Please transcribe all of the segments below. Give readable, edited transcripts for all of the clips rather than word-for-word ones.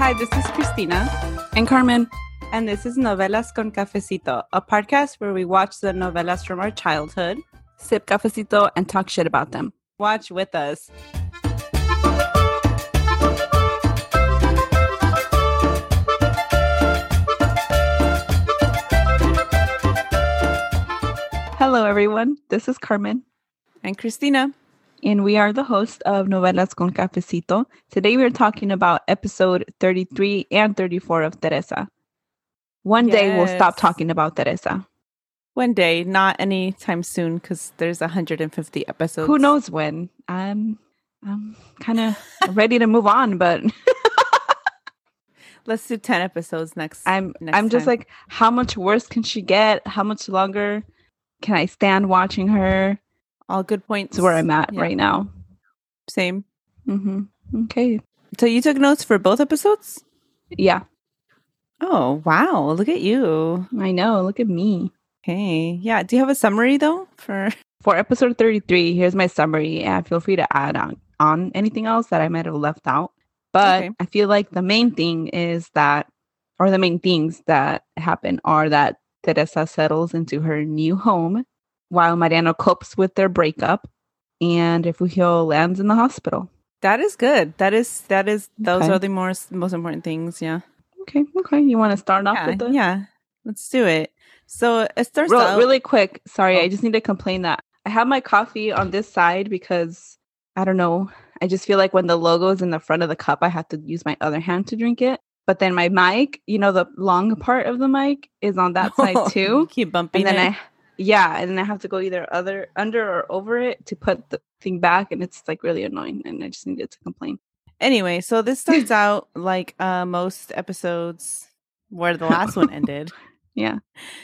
Hi, this is Christina. And Carmen. And this is Novelas con Cafecito, a podcast where we watch the novelas from our childhood, Sip cafecito, and talk shit about them. Watch with us. Hello, everyone. This is Carmen. And Christina. And we are the hosts of Novelas con Cafecito. Today we are talking about episode 33 and 34 of Teresa. One day we'll stop talking about Teresa. One day, not anytime soon, because there's 150 episodes. Who knows when? I'm kind of ready to move on, but let's do 10 episodes next. I'm just like, how much worse can she get? How much longer can I stand watching her? All good points. That's where I'm at right now. Same. Mm-hmm. Okay. So you took notes for both episodes? Yeah. Oh, wow. Look at you. I know. Look at me. Okay. Yeah. Do you have a summary, though? For episode 33, here's my summary. And feel free to add on anything else that I might have left out. But I feel like the main thing is that, or the main things that happen are that Teresa settles into her new home while Mariano copes with their breakup, and Refugio lands in the hospital. That is good. That is. Those are the most important things. Yeah. Okay. You want to start off with the? Yeah. Let's do it. So it starts really quick. Sorry, I just need to complain that I have my coffee on this side because I don't know. I just feel like when the logo is in the front of the cup, I have to use my other hand to drink it. But then my mic, the long part of the mic is on that side too. You keep bumping and then it. And then I have to go either under or over it to put the thing back, and it's like really annoying, and I just needed to complain. Anyway, so this starts out like most episodes where the last one ended. Yeah.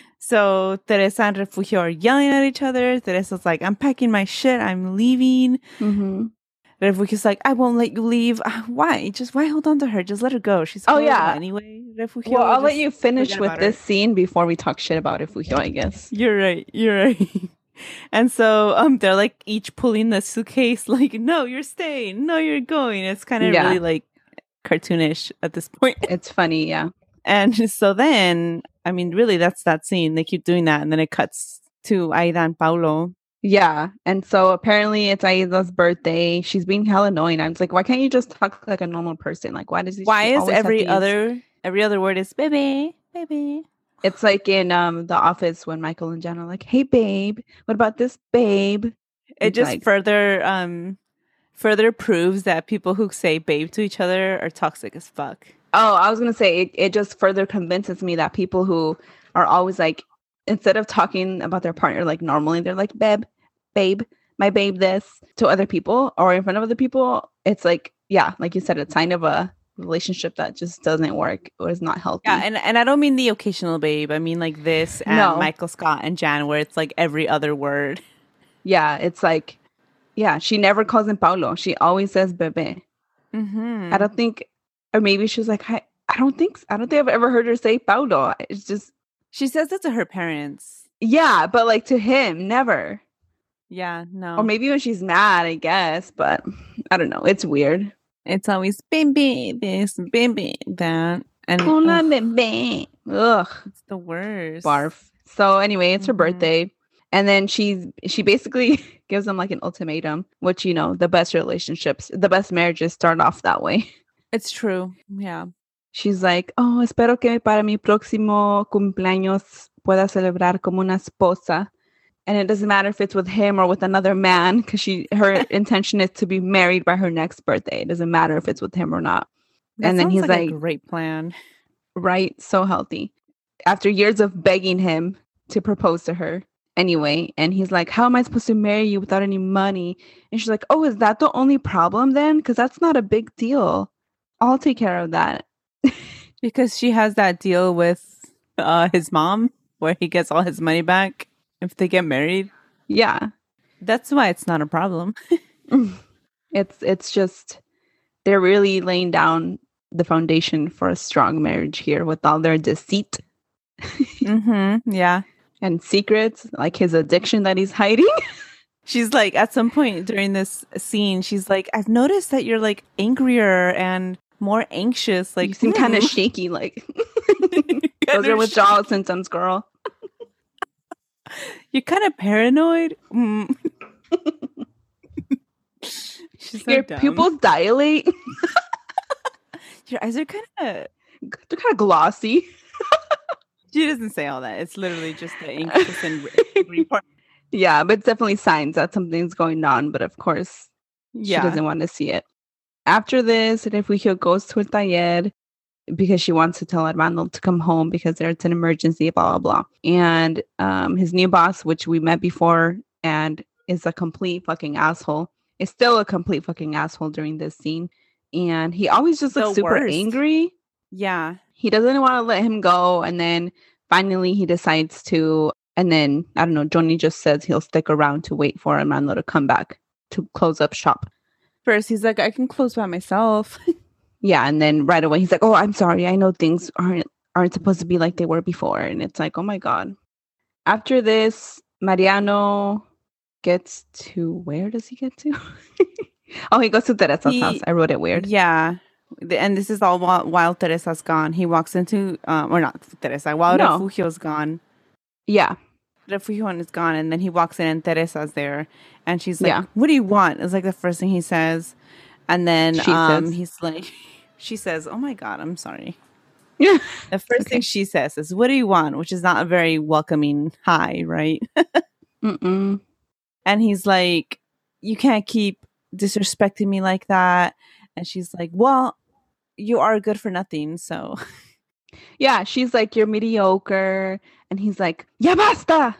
So Teresa and Refugio are yelling at each other. Teresa's like, I'm packing my shit. I'm leaving. Mm-hmm. Refugio's like, I won't let you leave. Why? Why hold on to her? Just let her go. She's anyway. Refugio. Well, I'll let you finish with this scene before we talk shit about Refugio, I guess. You're right. And so they're like each pulling the suitcase, like, no, you're staying. No, you're going. It's kind of really like cartoonish at this point. It's funny, yeah. And so then, I mean, really, that's that scene. They keep doing that. And then it cuts to Aida and Paulo. Yeah. And so apparently it's Aida's birthday. She's being hella annoying. I'm just like, why can't you just talk like a normal person? Like, why is every other word is baby? It's like in The Office when Michael and Jen are like, hey, babe, what about this, babe? It just further proves that people who say babe to each other are toxic as fuck. Oh, I was going to say, it just further convinces me that people who are always like, instead of talking about their partner like normally, they're like, babe, my babe this to other people or in front of other people. It's like, yeah, like you said, it's kind of a relationship that just doesn't work or is not healthy. Yeah, and I don't mean the occasional babe. I mean like this and Michael Scott and Jan, where it's like every other word. Yeah, it's like, yeah, she never calls him Paulo. She always says bebe. Mm-hmm. I don't think, or maybe she was like, I don't think I've ever heard her say Paulo. It's just. She says it to her parents. Yeah, but like to him, never. Yeah, no. Or maybe when she's mad, I guess, but I don't know. It's weird. It's always baby this, baby that. And hola, bebe. Ugh. It's the worst. Barf. So anyway, it's her birthday. And then she basically gives them like an ultimatum, which, the best relationships, the best marriages start off that way. It's true. Yeah. She's like, oh, espero que para mi próximo cumpleaños pueda celebrar como una esposa. And it doesn't matter if it's with him or with another man, because her intention is to be married by her next birthday. It doesn't matter if it's with him or not. That and then he's like, a great plan. Right? So healthy. After years of begging him to propose to her anyway. And he's like, how am I supposed to marry you without any money? And she's like, oh, is that the only problem then? Because that's not a big deal. I'll take care of that. Because she has that deal with his mom where he gets all his money back if they get married. Yeah. That's why it's not a problem. It's just they're really laying down the foundation for a strong marriage here with all their deceit. Yeah. And secrets, like his addiction that he's hiding. She's like, at some point during this scene, she's like, I've noticed that you're like angrier and more anxious. Like, you seem kind of shaky. Like, those are withdrawal symptoms, girl. You're kind of paranoid. She's so your dumb. Pupils dilate. Your eyes are kind of glossy. She doesn't say all that. It's literally just the anxious and angry part. Yeah, but it's definitely signs that something's going on. But of course, she doesn't want to see it. After this, Refugio goes to a taller because she wants to tell Armando to come home because there's an emergency, blah, blah, blah. And his new boss, which we met before and is a complete fucking asshole, is still a complete fucking asshole during this scene. And he always just looks super angry. Yeah. He doesn't want to let him go. And then finally he decides to. And then, I don't know, Johnny just says he'll stick around to wait for Armando to come back to close up shop. First, he's like, I can close by myself. Yeah. And then right away, he's like, oh, I'm sorry. I know things aren't supposed to be like they were before. And it's like, oh, my God. After this, Mariano gets to, where does he get to? Oh, he goes to Teresa's house. I wrote it weird. Yeah. And this is all while Teresa's gone. He walks into, or not Teresa, while Refugio's gone. Yeah. Refugio is gone. And then he walks in and Teresa's there. And she's like, what do you want? It's like the first thing he says. And then he's like, she says, oh my God, I'm sorry. Yeah. The first thing she says is, what do you want? Which is not a very welcoming hi, right? Mm-mm. And he's like, you can't keep disrespecting me like that. And she's like, well, you are good for nothing, so yeah, she's like, you're mediocre. And he's like, ya basta.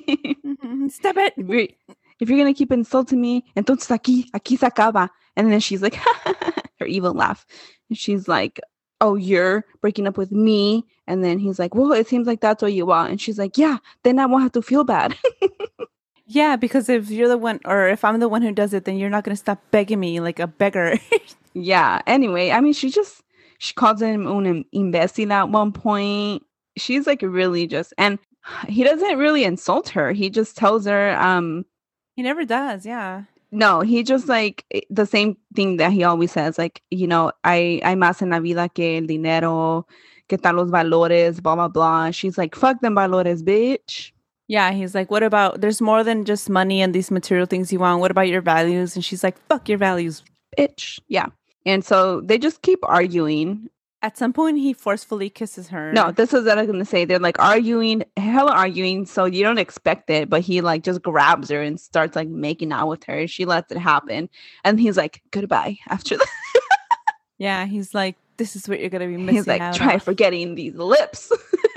Stop it. If you're gonna keep insulting me, entonces aquí se acaba. And then she's like, her evil laugh, and she's like, oh, you're breaking up with me. And then he's like, well, it seems like that's what you want. And she's like, yeah, then I won't have to feel bad. Yeah, because if you're the one, or if I'm the one who does it, then you're not going to stop begging me like a beggar. Yeah. Anyway, I mean, she calls him un imbécil at one point. She's like really just, and he doesn't really insult her. He just tells her, he never does. Yeah. No, he just like the same thing that he always says, like, you know, hay más en la vida que el dinero, que tal los valores, blah, blah, blah. She's like, fuck them valores, bitch. Yeah, he's like, what about, there's more than just money and these material things you want. What about your values? And she's like, fuck your values, bitch. Yeah. And so they just keep arguing. At some point, he forcefully kisses her. No, this is what I was going to say. They're like hella arguing. So you don't expect it. But he like just grabs her and starts like making out with her. She lets it happen. And he's like, goodbye after that. Yeah, he's like, this is what you're going to be missing. He's like, try forgetting these lips.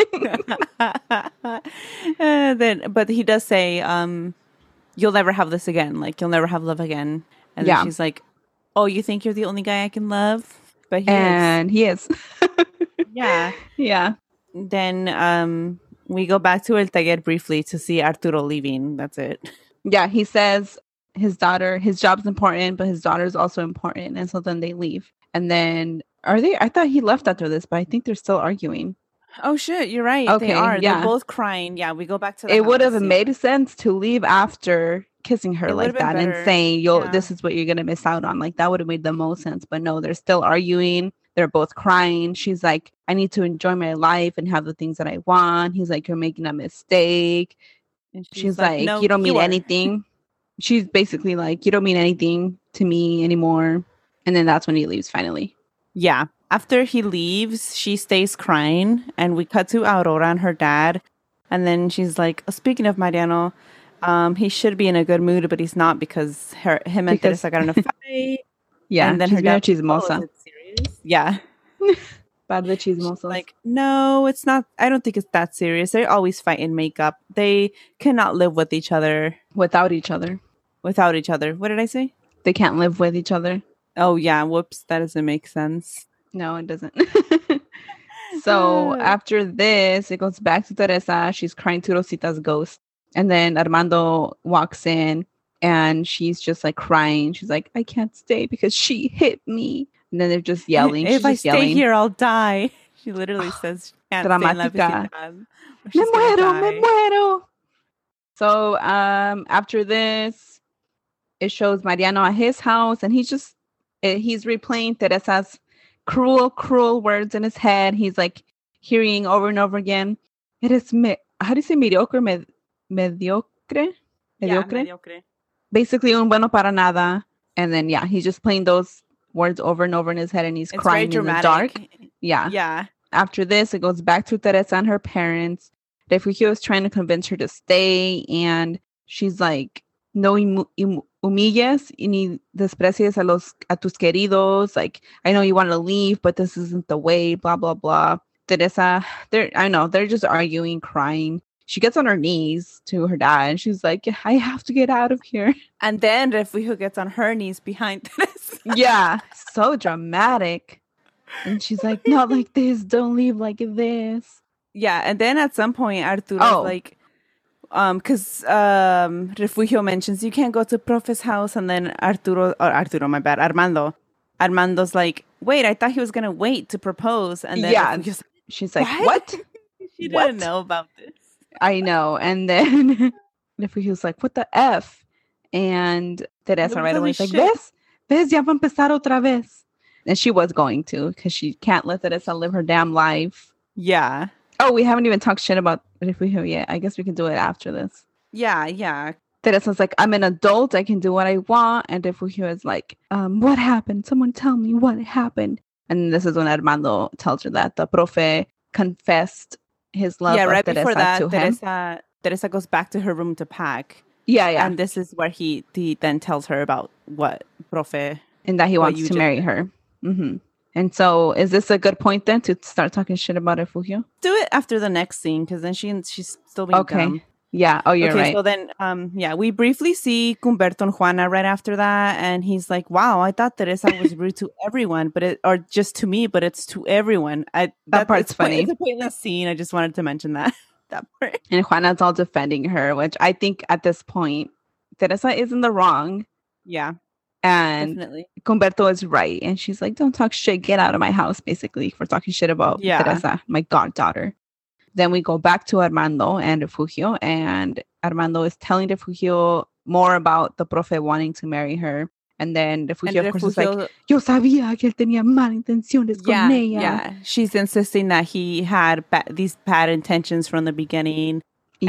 But he does say, you'll never have this again. Like, you'll never have love again. And then she's like, oh, you think you're the only guy I can love? But he is. Yeah. Yeah. Then we go back to El Taller briefly to see Arturo leaving. That's it. Yeah, he says his job's important, but his daughter's also important. And so then they leave. And then I thought he left after this, but I think they're still arguing. Oh shit, you're right. Okay, they are. Yeah. They're both crying. Yeah, we go back to the It would have made sense to leave after kissing her like that and saying, this is what you're gonna miss out on. Like that would have made the most sense. But no, they're still arguing. They're both crying. She's like, I need to enjoy my life and have the things that I want. He's like, you're making a mistake. And she's like, no, you don't mean anything. She's basically like, you don't mean anything to me anymore. And then that's when he leaves finally. Yeah. After he leaves, she stays crying, and we cut to Aurora and her dad. And then she's like, speaking of Mariano, he should be in a good mood, but he's not because him and Teresa got in a fight. Yeah, and then her dad chismosa. Oh, is it serious? Yeah. Bad the chismosa. Like, no, it's not. I don't think it's that serious. They always fight in makeup. They cannot live with each other. Without each other. Without each other. What did I say? They can't live with each other. Oh, yeah. Whoops. That doesn't make sense. No, it doesn't. So after this, it goes back to Teresa. She's crying to Rosita's ghost. And then Armando walks in and she's just like crying. She's like, I can't stay because she hit me. And then they're just yelling. If I stay here, I'll die. She literally says, can't Dramática. Me muero. So after this, it shows Mariano at his house and he's replaying Teresa's cruel words in his head. He's like hearing over and over again. It is how do you say mediocre? Mediocre? Yeah, mediocre. Basically, un bueno para nada. And then he's just playing those words over and over in his head, and he's crying in the dark. Yeah. After this, it goes back to Teresa and her parents. Refugio is trying to convince her to stay, and she's like, no humilles ni desprecies a tus queridos. Like, I know you want to leave, but this isn't the way, blah, blah, blah. Teresa, they're just arguing, crying. She gets on her knees to her dad, and she's like, I have to get out of here. And then Refugio gets on her knees behind Teresa. Yeah, so dramatic. And she's like, not like this, don't leave like this. Yeah, and then at some point, Arturo's like, because Refugio mentions you can't go to Profe's house, and then Armando's like, wait, I thought he was gonna wait to propose, and then she's like, what? She didn't know about this. I know, and then Refugio's like, what the F? And Teresa right away is like, ves, ya va a empezar otra vez. And she was going to, because she can't let Teresa live her damn life. Yeah. Oh, we haven't even talked shit about Refugio yet. I guess we can do it after this. Yeah. Teresa's like, I'm an adult. I can do what I want. And Refugio is like, what happened? Someone tell me what happened. And this is when Armando tells her that the profe confessed his love of right Teresa before that, to him. Teresa goes back to her room to pack. Yeah. And this is where he then tells her about what profe... And that he wants to marry her. Mm-hmm. And so, is this a good point then to start talking shit about Refugio? Do it after the next scene, because then she's still being dumb. Yeah. Oh, you're right. So then, we briefly see Humberto and Juana right after that, and he's like, "Wow, I thought Teresa was rude to everyone, or just to me, but it's to everyone." That part's funny. It's a pointless scene. I just wanted to mention that part. And Juana's all defending her, which I think at this point, Teresa is in the wrong. Yeah. And definitely. Humberto is right. And she's like, don't talk shit. Get out of my house, basically, for talking shit about Teresa, my goddaughter. Then we go back to Armando and Refugio. And Armando is telling Refugio more about the profe wanting to marry her. And then Refugio, of course, is like, yo sabía que él tenía malas intenciones con ella. Yeah, she's insisting that he had these bad intentions from the beginning.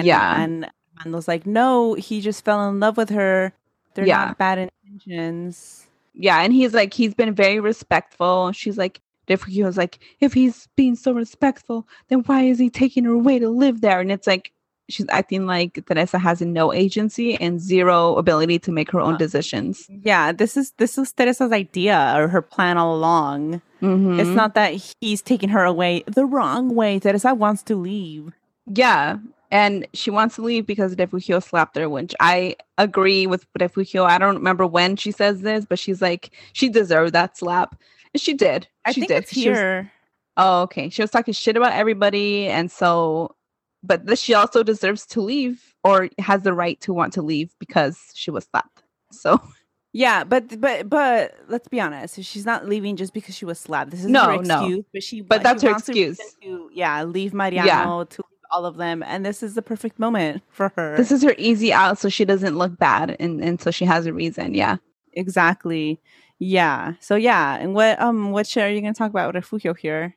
And Armando's like, no, he just fell in love with her. They're not bad intentions. Yeah, and he's been very respectful. She's like, Refugio's like, if he's being so respectful, then why is he taking her away to live there? And it's like, she's acting like Teresa has no agency and zero ability to make her own decisions. Yeah, this is Teresa's idea or her plan all along. Mm-hmm. It's not that he's taking her away the wrong way. Teresa wants to leave. Yeah. And she wants to leave because Refugio slapped her, which I agree with Refugio. I don't remember when she says this, but she's like, she deserved that slap. And she did. I think it's here. Okay. She was talking shit about everybody. And so, but she also deserves to leave or has the right to want to leave because she was slapped. So. Yeah, but let's be honest. She's not leaving just because she was slapped. This is her excuse. No. But that's her excuse. Leave Mariano to all of them, and this is the perfect moment for her. This is her easy out, so she doesn't look bad, and so she has a reason. Yeah, exactly. Yeah. So and what shit are you going to talk about Refugio here?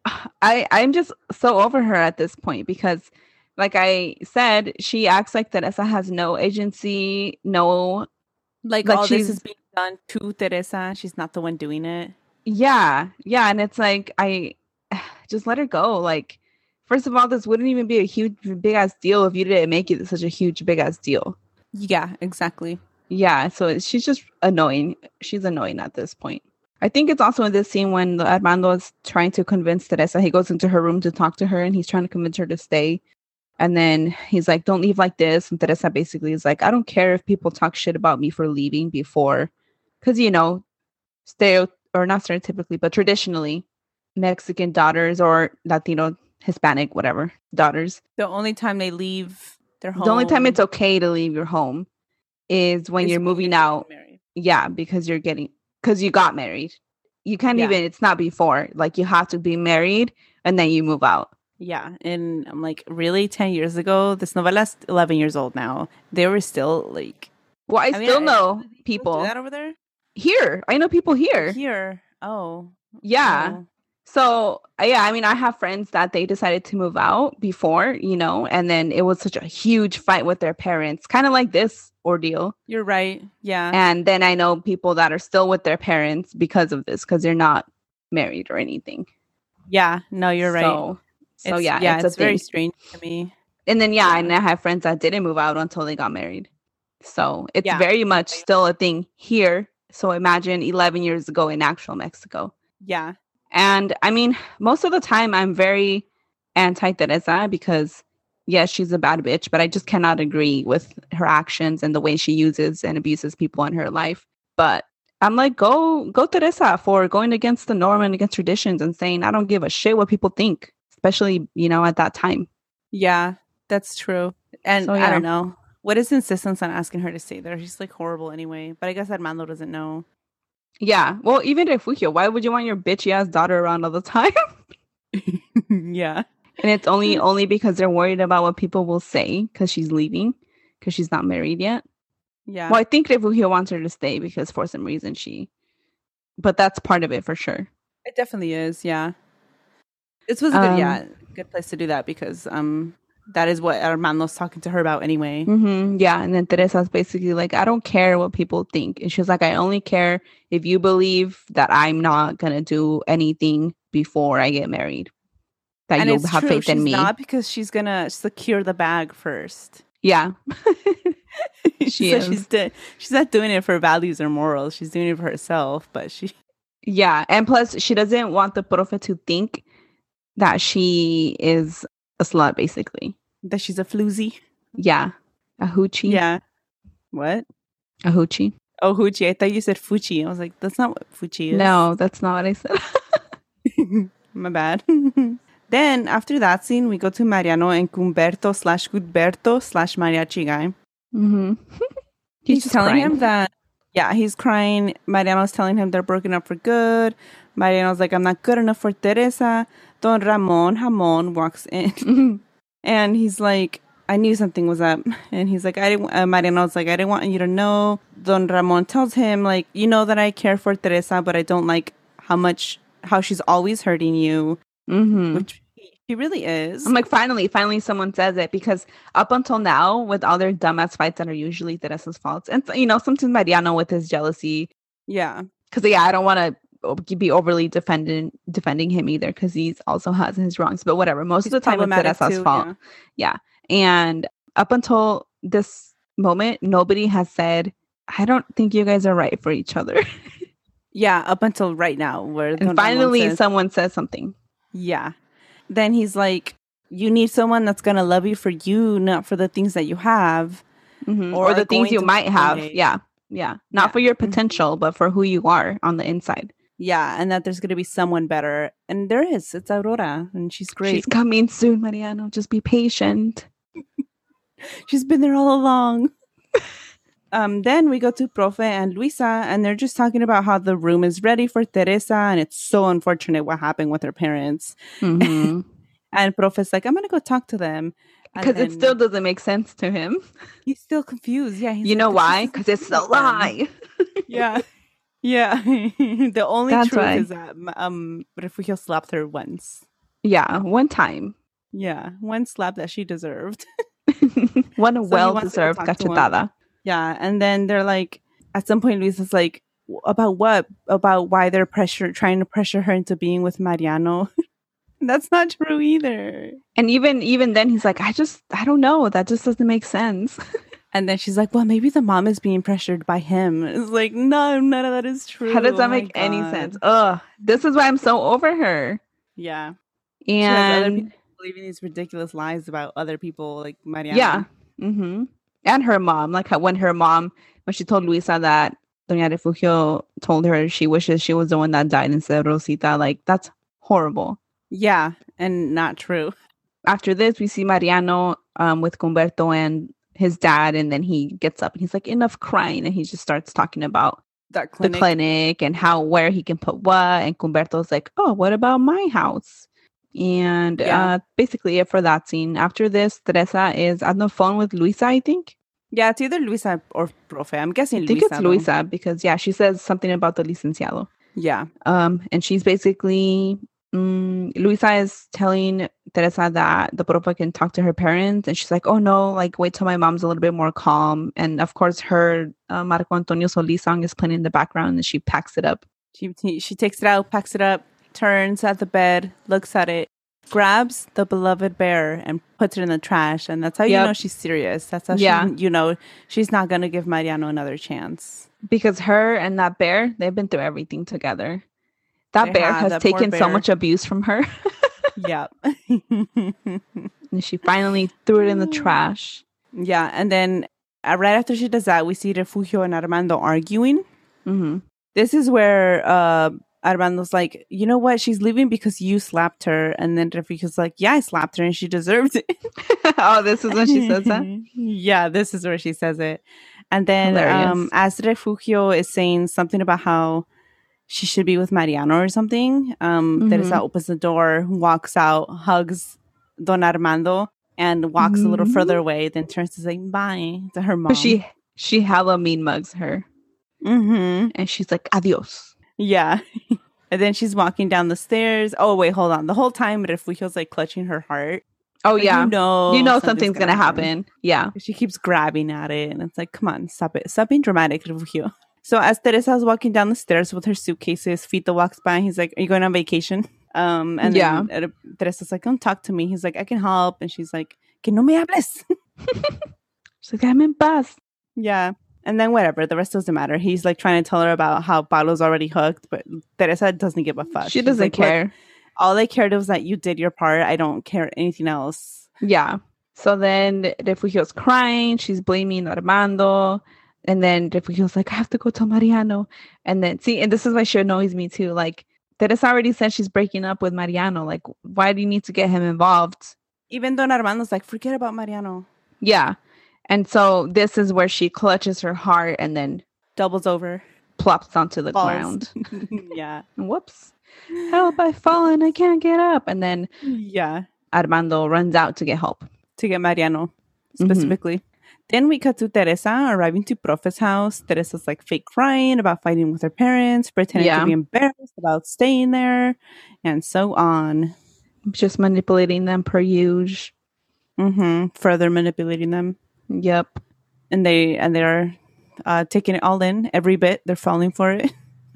I'm just so over her at this point because, like I said, she acts like Teresa has no agency, no. Like all this is being done to Teresa. She's not the one doing it. Yeah, and it's like I just let her go. Like. First of all, this wouldn't even be a huge, big-ass deal if you didn't make it such a huge, big-ass deal. Yeah, exactly. Yeah, so she's just annoying. She's annoying at this point. I think it's also in this scene when Armando is trying to convince Teresa. He goes into her room to talk to her, and he's trying to convince her to stay. And then he's like, don't leave like this. And Teresa basically is like, I don't care if people talk shit about me for leaving before. Because, not stereotypically, but traditionally, Mexican daughters or Latino Hispanic, whatever, daughters. The only time they leave their home. The only time it's okay to leave your home is when you're moving out. Yeah, because you got married. You can't even, it's not before. Like, you have to be married and then you move out. Yeah. And I'm like, really? 10 years ago? This novela's 11 years old now. They were still like. Well, I still know people. Do that over there? Here. I know people here. Here. Oh. Yeah. Oh. So, yeah, I mean, I have friends that they decided to move out before, and then it was such a huge fight with their parents, kind of like this ordeal. You're right. Yeah. And then I know people that are still with their parents because of this, because they're not married or anything. Yeah. No, you're right. So yeah, it's very strange to me. And then, and I have friends that didn't move out until they got married. So it's very much still a thing here. So imagine 11 years ago in actual Mexico. Yeah. And I mean, most of the time I'm very anti-Teresa because, yes, she's a bad bitch, but I just cannot agree with her actions and the way she uses and abuses people in her life. But I'm like, go Teresa for going against the norm and against traditions and saying, I don't give a shit what people think, especially, at that time. Yeah, that's true. And so, I don't know. What is insistence on asking her to stay there? She's like horrible anyway. But I guess Armando doesn't know. Yeah. Well, even Refugio, why would you want your bitchy ass daughter around all the time? Yeah. And it's only because they're worried about what people will say because she's leaving, because she's not married yet. Yeah. Well, I think Refugio wants her to stay because for some reason but that's part of it for sure. It definitely is. Yeah. This was a good place to do that because that is what Armando's talking to her about anyway. Mm-hmm, yeah. And then Teresa's basically like, I don't care what people think. And she's like, I only care if you believe that I'm not going to do anything before I get married. That you'll have faith in me. Not because she's going to secure the bag first. Yeah. She's not doing it for values or morals. She's doing it for herself, but she... Yeah. And plus, she doesn't want the profe to think that she is a slut, basically. That she's a floozy? Yeah. A hoochie. Yeah. What? A hoochie. Oh, hoochie. I thought you said fuchi. I was like, that's not what fuchi is. No, that's not what I said. My bad. Then, after that scene, we go to Mariano and Cumberto/Gudberto/mariachi guy. Mm-hmm. He's telling him that, he's crying. Mariano's telling him they're broken up for good. Mariano's like, I'm not good enough for Teresa. Don Ramon walks in. And he's like, I knew something was up. And he's like, Mariano's like, I didn't want you to know. Don Ramon tells him, like, you know that I care for Teresa, but I don't like how she's always hurting you. Mm-hmm. Which he really is. I'm like, finally someone says it, because up until now, with all their dumbass fights that are usually Teresa's faults, and sometimes Mariano with his jealousy. Yeah. Because I don't want to be overly defending him either, because he also has his wrongs. But whatever, most of the time it's Teresa's fault. Yeah. And up until this moment, nobody has said, I don't think you guys are right for each other. Yeah, up until right now, and finally someone says something. Yeah. Then he's like, you need someone that's going to love you for you, not for the things that you have. Mm-hmm. Or the things you might have. Yeah. Not for your potential, but for who you are on the inside. Yeah. And that there's going to be someone better. And there is. It's Aurora. And she's great. She's coming soon, Mariano. Just be patient. She's been there all along. Then we go to Profe and Luisa, and they're just talking about how the room is ready for Teresa, and it's so unfortunate what happened with her parents. Mm-hmm. And Profe's like, I'm going to go talk to them. Because it still doesn't make sense to him. He's still confused. Yeah. You know why? Because it's a lie. Yeah. Yeah. The only truth is that Refugio slapped her once. Yeah, one time. Yeah, one slap that she deserved. One well-deserved cachetada. Yeah, and then they're like, at some point, Luisa's like, about what? About why they're trying to pressure her into being with Mariano. That's not true either. And even then, he's like, I don't know. That just doesn't make sense. And then she's like, well, maybe the mom is being pressured by him. It's like, no, none of that is true. How does that make any sense? Ugh, this is why I'm so over her. Yeah. And she has other people believing these ridiculous lies about other people, like Mariano. Yeah. Mm-hmm. And her mom, like when she told Luisa that Doña Refugio told her she wishes she was the one that died instead of Rosita, like, that's horrible. Yeah, and not true. After this, we see Mariano with Cumberto and his dad, and then he gets up and he's like, enough crying, and he just starts talking about the clinic and where he can put what, and Cumberto's like, oh, what about my house? And basically it for that scene. After this, Teresa is on the phone with Luisa, I think. Yeah, it's either Luisa or Profe. I'm guessing I think it's Luisa because, she says something about the licenciado. Yeah. And she's basically, Luisa is telling Teresa that the profe can talk to her parents. And she's like, oh no, like wait till my mom's a little bit more calm. And of course her Marco Antonio Solis song is playing in the background and she packs it up. She takes it out, packs it up, turns at the bed, looks at it, grabs the beloved bear and puts it in the trash. And that's how you know she's serious. That's how she's not going to give Mariano another chance. Because her and that bear, they've been through everything together. That bear has taken so much abuse from her. Yep. And she finally threw it in the trash. Yeah. And then right after she does that, we see Refugio and Armando arguing. Mm-hmm. This is where Armando's like, you know what? She's leaving because you slapped her. And then Refugio's like, yeah, I slapped her and she deserved it. Oh, this is when she says that? Yeah, this is where she says it. And then as Refugio is saying something about how she should be with Mariano or something, Teresa opens the door, walks out, hugs Don Armando, and walks a little further away, then turns to say bye to her mom. But she hella mean mugs her. Mm-hmm. And she's like, adios. Yeah. And then she's walking down the stairs. Oh, wait, hold on. The whole time, Refugio's like clutching her heart. Oh, like, yeah. You know something's going to happen. Yeah. She keeps grabbing at it. And it's like, come on, stop it. Stop being dramatic, Refugio. So as Teresa's walking down the stairs with her suitcases, Fito walks by. He's like, are you going on vacation? And then Teresa's like, don't talk to me. He's like, I can help. And she's like, que no me hables. She's like, I'm in paz. Yeah. And then whatever, the rest doesn't matter. He's like trying to tell her about how Pablo's already hooked, but Teresa doesn't give a fuck. She doesn't care. All I cared was that you did your part. I don't care anything else. Yeah. So then Refugio's crying. She's blaming Armando. And then Refugio's like, I have to go tell Mariano. And then, see, and this is why she annoys me too. Like, Teresa already said she's breaking up with Mariano. Like, why do you need to get him involved? Even Don Armando's like, forget about Mariano. Yeah. And so this is where she clutches her heart and then doubles over, plops onto the ground. Yeah. Whoops. Help, I've fallen. I can't get up. And then Armando runs out to get help. To get Mariano, specifically. Then we cut to Teresa arriving to Profe's house. Teresa's like fake crying about fighting with her parents, pretending to be embarrassed about staying there, and so on. Just manipulating them per usual. Further manipulating them. Yep. And they're taking it all in, every bit. They're falling for it.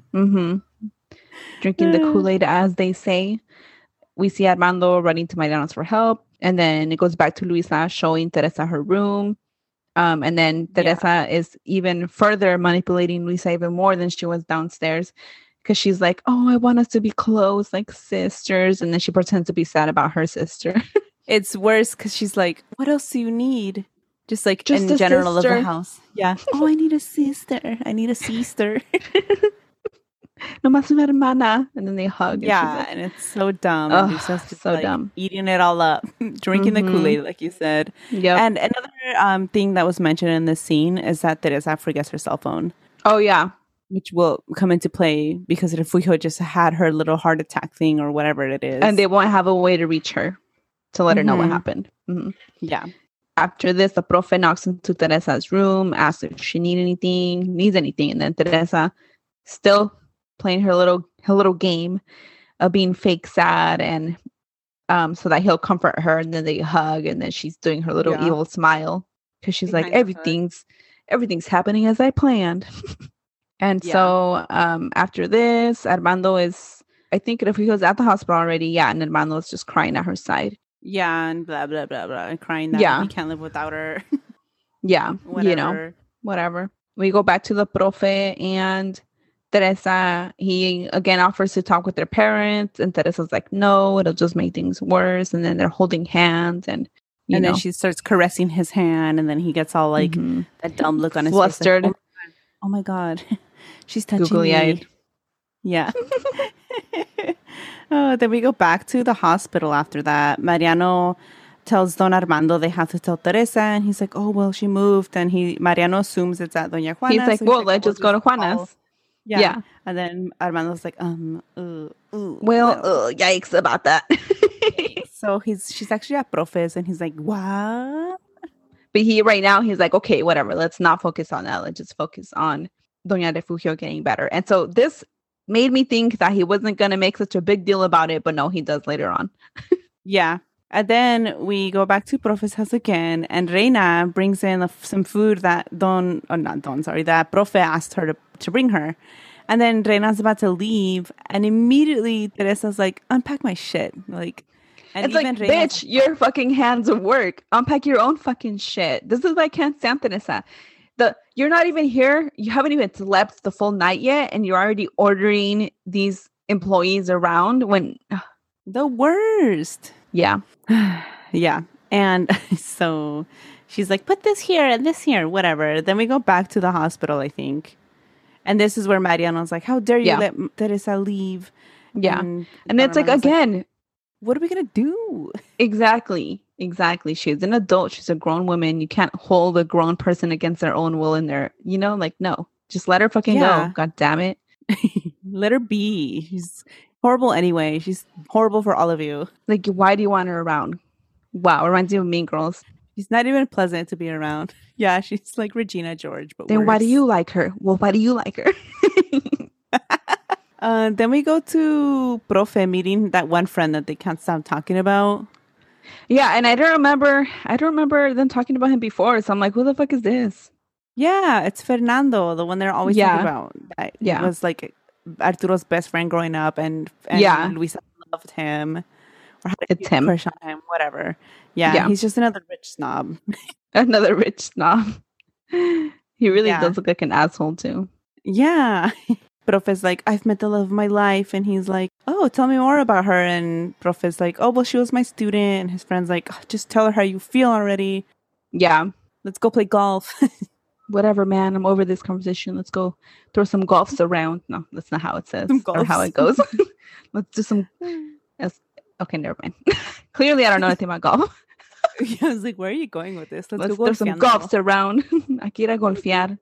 Drinking the Kool-Aid, as they say. We see Armando running to Mariano's for help. And then it goes back to Luisa showing Teresa her room. And then Teresa is even further manipulating Luisa even more than she was downstairs. Because she's like, oh, I want us to be close, like sisters. And then she pretends to be sad about her sister. It's worse because she's like, what else do you need? Just like just in general sister. Of the house. Yeah. Oh, I need a sister. I need a sister. No más una hermana. And then they hug. Yeah. And it's so dumb. Oh, and just so dumb. Eating it all up. Drinking the Kool-Aid, like you said. Yeah. And another thing that was mentioned in this scene is that Teresa forgets her cell phone. Oh, yeah. Which will come into play because Refugio just had her little heart attack thing or whatever it is. And they won't have a way to reach her to let her know what happened. Yeah. After this, the profe knocks into Teresa's room, asks if she needs anything. And then Teresa, still playing her little game of being fake sad, and so that he'll comfort her. And then they hug, and then she's doing her little evil smile because she's like, everything's happening as I planned. And so after this, Armando is, I think if he was at the hospital already, and Armando is just crying at her side. Yeah, and blah, blah, blah, blah, and crying that he can't live without her. Yeah, whatever. We go back to the profe and Teresa. He again offers to talk with their parents, and Teresa's like, no, it'll just make things worse. And then they're holding hands, and then she starts caressing his hand, and then he gets all like that dumb look on his flustered. face. Like, oh my God. She's touching Googly-eyed. me. Yeah. Then we go back to the hospital after that. Mariano tells Don Armando they have to tell Teresa, and he's like, oh, well, she moved. And Mariano assumes it's at Doña Juana's. He's like, well, let's just go to Juana's. Yeah. And then Armando's like, yikes about that. So she's actually at Profes, and he's like, what? But right now, he's like, okay, whatever. Let's not focus on that. Let's just focus on Doña Refugio getting better. And so this made me think that he wasn't going to make such a big deal about it, but no, he does later on. Yeah. And then we go back to Profe's house again, and Reina brings in some food that that Profe asked her to bring her. And then Reina's about to leave, and immediately Teresa's like, unpack my shit. Like, and it's like, bitch, your fucking hands work. Unpack your own fucking shit. This is why I can't stand Teresa. You're not even here. You haven't even slept the full night yet, and you're already ordering these employees around when... The worst. Yeah. Yeah. And so she's like, put this here and this here, whatever. Then we go back to the hospital, I think. And this is where Mariano's like, how dare you let Teresa leave? Yeah. And it's like, again, like, what are we going to do? Exactly. She's an adult. She's a grown woman. You can't hold a grown person against their own will in there. You know, like, no. Just let her fucking go. God damn it. Let her be. She's horrible anyway. She's horrible for all of you. Like, why do you want her around? Wow, reminds you of Mean Girls. She's not even pleasant to be around. Yeah, she's like Regina George, but then worse. Why do you like her? Well, why do you like her? Then we go to Profe meeting that one friend that they can't stop talking about. Yeah, and I don't remember them talking about him before. So I'm like, who the fuck is this? Yeah, it's Fernando, the one they're always talking about. He was like Arturo's best friend growing up, and Luisa loved him, or had a crush on him, whatever. Yeah, he's just another rich snob. Another rich snob. He really does look like an asshole too. Yeah. Profe's like, I've met the love of my life, and he's like, oh, tell me more about her. And Profe's like, oh, well, she was my student. And his friend's like, oh, just tell her how you feel already. Yeah. Let's go play golf. Whatever, man. I'm over this conversation. Let's go throw some golfs around. No, that's not how it says or how it goes. Let's do some. Okay, never mind. Clearly, I don't know anything about golf. Yeah, I was like, where are you going with this? Let's throw some golfs around. Aquí ir a golfear.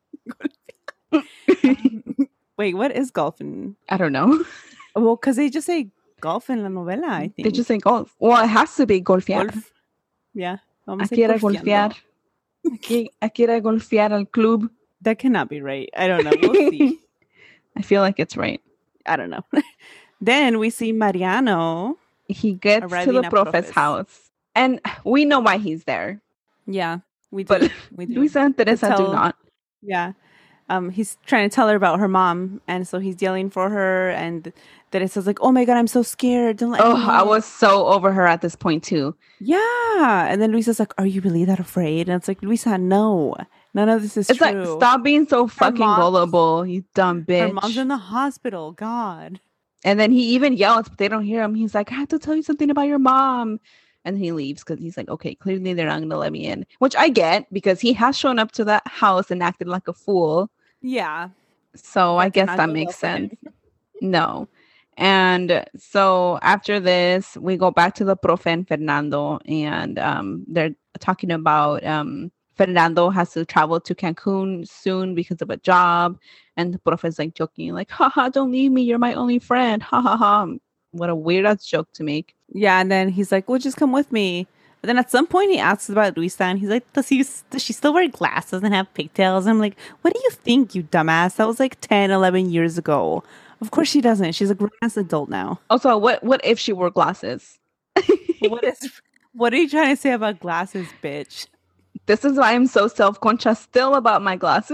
Wait, what is golfing? I don't know. Well, because they just say golf in la novela, I think. They just say golf. Well, it has to be golfear. Golf. Yeah. Aquí ir a golfear. Aquí ir a golfear al club. That cannot be right. I don't know. We'll see. I feel like it's right. I don't know. Then we see Mariano. He gets to the Profe's house. And we know why he's there. Yeah, we do. But we do. Luisa and Teresa do not. Yeah. He's trying to tell her about her mom. And so he's yelling for her. And Teresa's like, oh my God, I'm so scared. Don't let me I was so over her at this point too. Yeah. And then Luisa's like, are you really that afraid? And it's like, Luisa, no. None of this is true. It's like, stop being so fucking gullible, you dumb bitch. Her mom's in the hospital. God. And then he even yells, but they don't hear him. He's like, I have to tell you something about your mom. And he leaves because he's like, okay, clearly they're not going to let me in. Which I get because he has shown up to that house and acted like a fool. Yeah. So I guess that makes sense. No. And so after this, we go back to the Profe and Fernando. And they're talking about Fernando has to travel to Cancun soon because of a job. And the Profe's like joking, like, haha, don't leave me. You're my only friend. Ha ha ha. What a weird ass joke to make. Yeah, and then he's like, well, just come with me. And then at some point he asks about Luisa, and he's like, does she still wear glasses and have pigtails? And I'm like, what do you think, you dumbass? That was like 10, 11 years ago. Of course she doesn't. She's a grown-ass adult now. Also, what if she wore glasses? What are you trying to say about glasses, bitch? This is why I'm so self-conscious still about my glasses.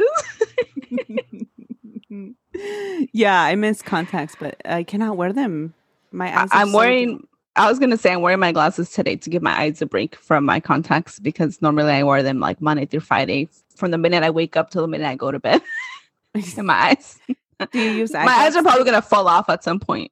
Yeah, I miss contacts, but I cannot wear them. My eyes I'm wearing my glasses today to give my eyes a break from my contacts because normally I wear them like Monday through Friday from the minute I wake up till the minute I go to bed. And my eyes. Do you use my eyes are probably going to fall off at some point.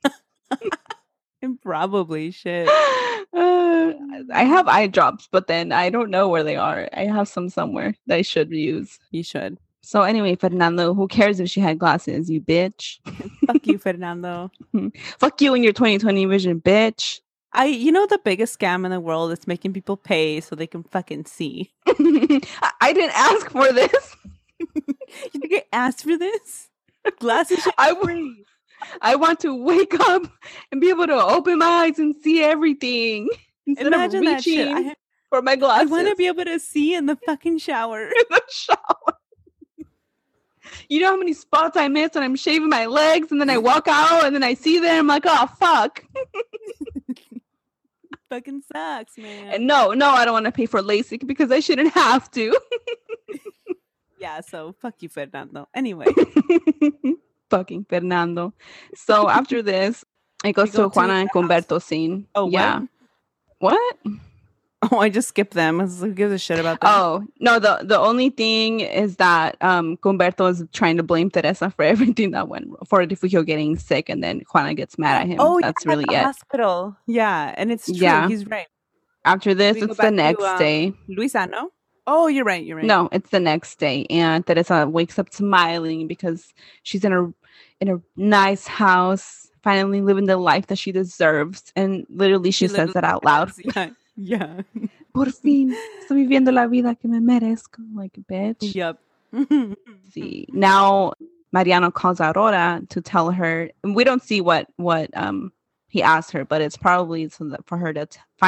Probably shit. I have eye drops, but then I don't know where they are. I have some somewhere that I should use. You should. So anyway, Fernando, who cares if she had glasses, you bitch. Fuck you, Fernando. Fuck you and your 20/20 vision, bitch. You know the biggest scam in the world is making people pay so they can fucking see. I didn't ask for this. You think I asked for this? Glasses are free. I want to wake up and be able to open my eyes and see everything. Instead of reaching for my glasses. I want to be able to see in the fucking shower. In the shower. You know how many spots I miss when I'm shaving my legs and then I walk out and then I see them. I'm like, oh, fuck. Fucking sucks, man. And no, I don't want to pay for LASIK because I shouldn't have to. Yeah, so fuck you, Fernando. Anyway. Fucking Fernando. So after this, it goes to Juana and Humberto scene. Oh, yeah. What? Oh, I just skipped them. Who gives a shit about them? Oh, no, the only thing is that Humberto is trying to blame Teresa for everything that went wrong, for Refugio getting sick, and then Juana gets mad at him. Oh, that's really it. Hospital. Yeah, and it's true. Yeah. He's right. After this, it's the next day. Luisa, no? Oh, you're right. No, it's the next day, and Teresa wakes up smiling because she's in a nice house, finally living the life that she deserves, and literally she says that out loud. Yeah. Por fin, estoy viviendo la vida que me merezco, like a bitch. Yep. See, now Mariano calls Aurora to tell her. We don't see what he asked her, but it's probably so that for her to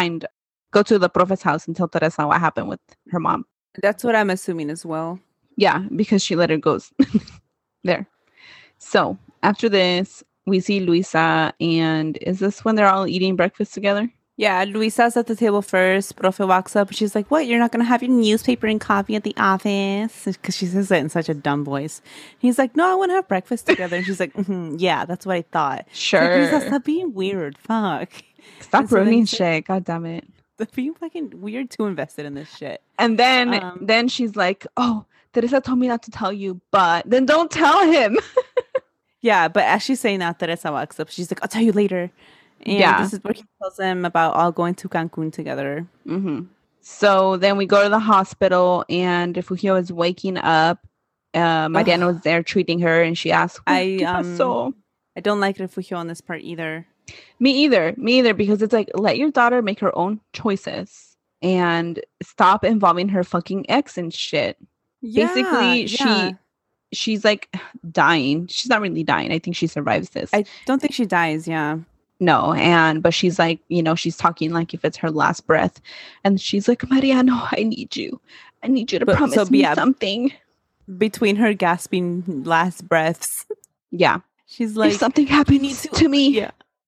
go to the Profe's house and tell Teresa what happened with her mom. That's what I'm assuming as well. Yeah, because she let her go there. So after this, we see Luisa, and is this when they're all eating breakfast together? Yeah, Luisa's at the table first. Profe walks up. She's like, what? You're not going to have your newspaper and coffee at the office? Because she says it in such a dumb voice. He's like, no, I want to have breakfast together. And she's like, yeah, that's what I thought. Sure. Like, Luisa, stop being weird. Fuck. Stop ruining shit. God damn it. Stop being fucking weird too invested in this shit. And then she's like, oh, Teresa told me not to tell you, but then don't tell him. Yeah, but as she's saying that, Teresa walks up. She's like, I'll tell you later. And this is where he tells them about all going to Cancun together. Mm-hmm. So then we go to the hospital, and Refugio is waking up. Mariano is there treating her, and she asks, I don't like Refugio on this part either. Me either, because it's like, let your daughter make her own choices and stop involving her fucking ex and shit. Yeah, basically, she's like dying. She's not really dying. I think she survives this. I don't think she dies, yeah. No, but she's like, she's talking like if it's her last breath. And she's like, Mariano, I need you to promise me something. Between her gasping last breaths. Yeah. She's like, if something happens to me. Yeah.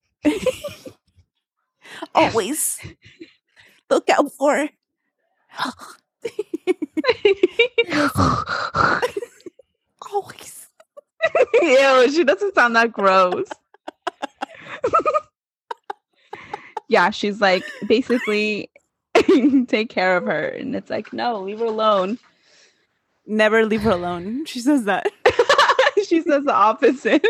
Always look out for always. Ew, she doesn't sound that gross. Yeah, she's like, basically, take care of her. And it's like, no, leave her alone. Never leave her alone. She says that. She says the opposite.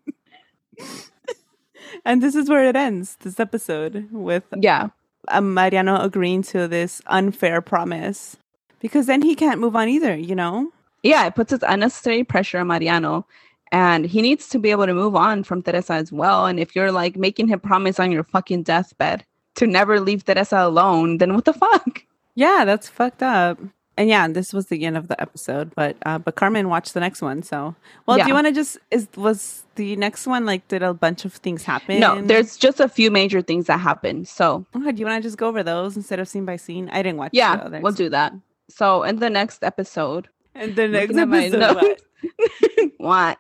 And this is where it ends, this episode, with Mariano agreeing to this unfair promise. Because then he can't move on either, Yeah, it puts its unnecessary pressure on Mariano. And he needs to be able to move on from Teresa as well. And if you're like making him promise on your fucking deathbed to never leave Teresa alone, then what the fuck? Yeah, that's fucked up. And yeah, this was the end of the episode. But Carmen watched the next one. So, do you want to was the next one like, did a bunch of things happen? No, there's just a few major things that happened. So, do you want to just go over those instead of scene by scene? I didn't watch. Yeah, we'll do that. So, in the next episode. And the next episode, what?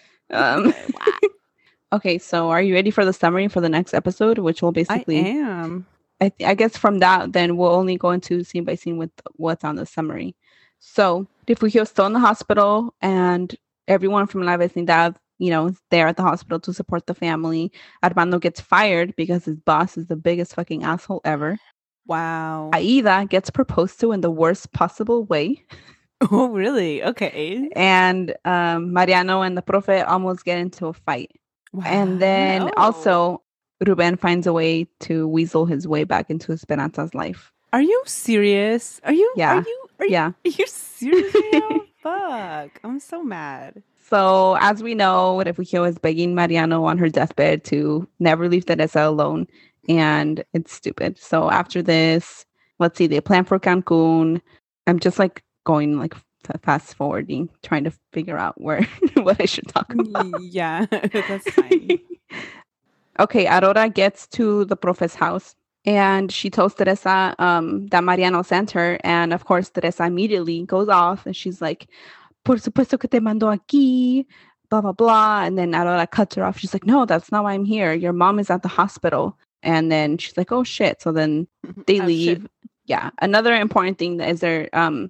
Okay, so are you ready for the summary for the next episode, which will basically I am. I guess from that then we'll only go into scene by scene with what's on the summary. So Refugio's still in the hospital, and everyone from La Vecindad, is there at the hospital to support the family. Armando gets fired because his boss is the biggest fucking asshole ever. Wow. Aida gets proposed to in the worst possible way. Oh, really? Okay. And Mariano and the Profe almost get into a fight. Wow. And then also Ruben finds a way to weasel his way back into Esperanza's life. Are you serious? Are you? Yeah. Are you serious? Fuck. I'm so mad. So as we know, Refugio is begging Mariano on her deathbed to never leave Teresa alone. And it's stupid. So after this, let's see, they plan for Cancun. I'm just like going like fast forwarding, trying to figure out what I should talk about. Yeah, that's fine. Okay, Aurora gets to the Profe's house, and she tells Teresa that Mariano sent her, and of course Teresa immediately goes off, and she's like, por supuesto que te mando aquí, blah, blah, blah. And then Aurora cuts her off. She's like, no, that's not why I'm here. Your mom is at the hospital. And then she's like, oh, shit. So then they leave. Shit. Yeah. Another important thing is they're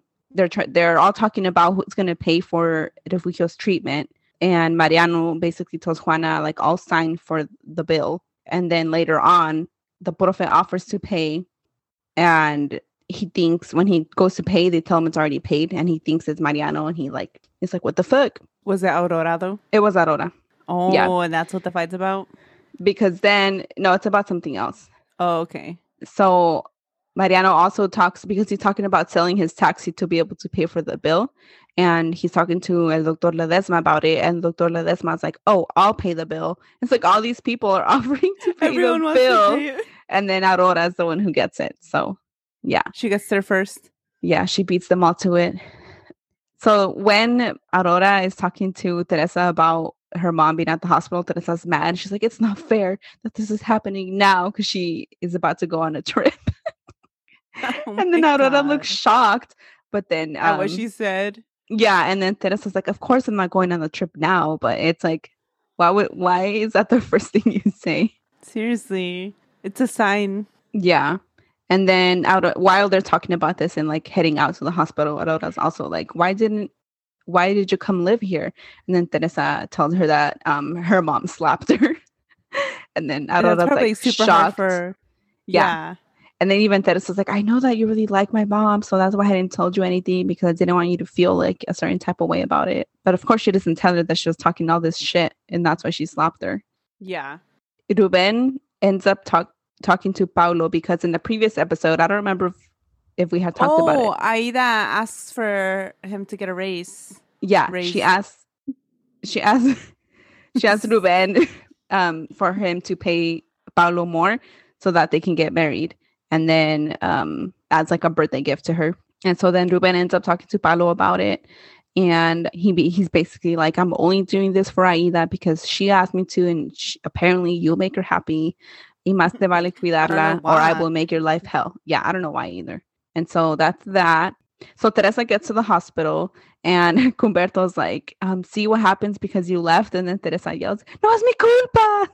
all talking about who's going to pay for Refugio's treatment. And Mariano basically tells Juana, like, I'll sign for the bill. And then later on, the profe offers to pay. And he thinks when he goes to pay, they tell him it's already paid. And he thinks it's Mariano. And he's like, what the fuck? Was it Aurora, though? It was Aurora. Oh, yeah. And that's what the fight's about? Because then, no, it's about something else. Oh, okay. So Mariano also talks, because he's talking about selling his taxi to be able to pay for the bill. And he's talking to El Doctor Ledesma about it. And Doctor Ledesma's like, oh, I'll pay the bill. It's like all these people are offering to pay the bill. And then Aurora is the one who gets it. So, yeah. She gets there first. Yeah, she beats them all to it. So when Aurora is talking to Teresa about her mom being at the hospital, Teresa's mad. She's like, it's not fair that this is happening now because she is about to go on a trip. And then Aurora looks shocked. But then... at what she said? Yeah, and then Teresa's like, of course I'm not going on the trip now. But it's like, why is that the first thing you say? Seriously. It's a sign. Yeah. And then while they're talking about this and like heading out to the hospital, Aurora's also like, why did you come live here? And then Teresa tells her that her mom slapped her. And then Aurora's like super shocked. Yeah. And then even Teresa's like, I know that you really like my mom, so that's why I hadn't told you anything, because I didn't want you to feel like a certain type of way about it. But of course she doesn't tell her that she was talking all this shit, and that's why she slapped her. Yeah. Ruben ends up talking to Paulo, because in the previous episode, I don't remember if we had talked about it. Oh, Aida asks for him to get a raise. Yeah, she asked Ruben for him to pay Paulo more so that they can get married, and then as like a birthday gift to her. And so then Ruben ends up talking to Paulo about it, and he's basically like, I'm only doing this for Aida because she asked me to, and apparently you'll make her happy. Y más te vale cuidarla, or I will make your life hell. Yeah, I don't know why either. And so that's that. So Teresa gets to the hospital, and Cumberto's like, see what happens because you left. And then Teresa yells, no es mi culpa.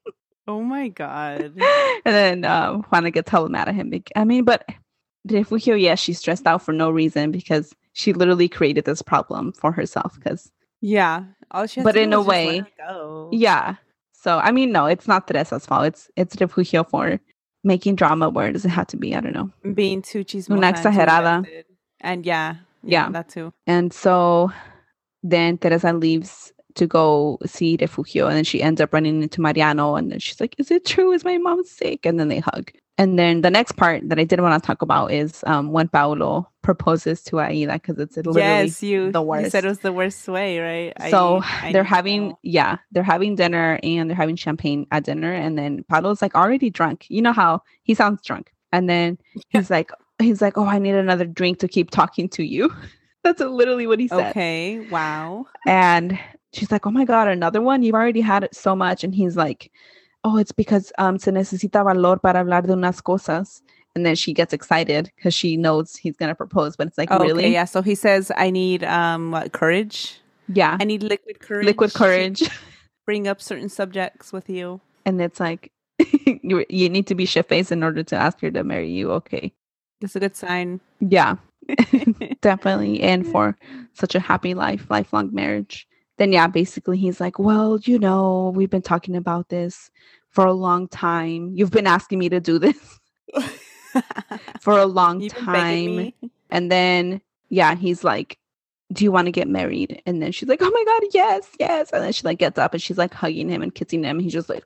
Oh my God. And then Juana gets hella mad at him. I mean, but Refugio, yes, she's stressed out for no reason because she literally created this problem for herself. Yeah. All she has but to in do a way, yeah. So, I mean, no, it's not Teresa's fault. It's Refugio for making drama. Where does it have to be? I don't know. Being too chismosa. Una exagerada. And yeah, that too. And so then Teresa leaves to go see Refugio, and then she ends up running into Mariano, and then she's like, is it true? Is my mom sick? And then they hug. And then the next part that I did want to talk about is when Paulo proposes to Aida, because it's literally the worst. You said it was the worst way, right? So they're having dinner, and they're having champagne at dinner, and then Paulo's like already drunk. You know how he sounds drunk. And then he's like, oh, I need another drink to keep talking to you. That's literally what he said. Okay, wow. And she's like, oh my God, another one? You've already had it so much. And he's like, oh, it's because se necesita valor para hablar de unas cosas. And then she gets excited because she knows he's going to propose. But it's like, really? Okay, yeah. So he says, I need courage. Yeah. I need liquid courage. Liquid courage. Bring up certain subjects with you. And it's like, you need to be shit-faced in order to ask her to marry you. Okay. That's a good sign. Yeah. Definitely. And for such a happy lifelong marriage. Then, yeah, basically he's like, well, we've been talking about this for a long time. You've been asking me to do this for a long time. And then, yeah, he's like, do you want to get married? And then she's like, oh my God, yes, yes. And then she like gets up and she's like hugging him and kissing him. He's just like,